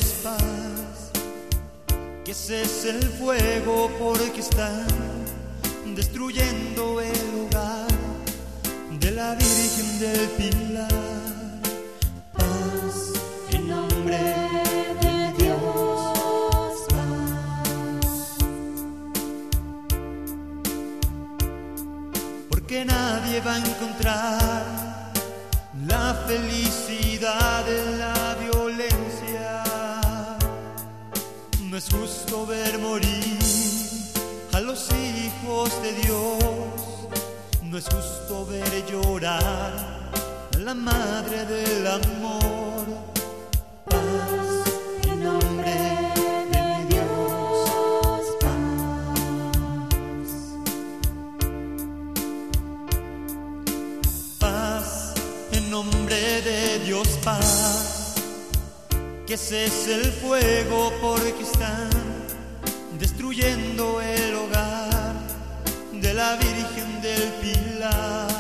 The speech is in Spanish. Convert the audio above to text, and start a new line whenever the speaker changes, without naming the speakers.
paz, que cese el fuego porque están destruyendo el hogar de la Virgen del Pilar. Paz en nombre de Dios, paz. Porque nadie va a encontrar la felicidad en la violencia. No es justo ver morir a los hijos de Dios. No es justo ver llorar a la madre del amor. Paz en nombre de Dios, paz. Paz en nombre de Dios, paz. Que cese el fuego porque están destruyendo el hogar de la Virgen del Pilar.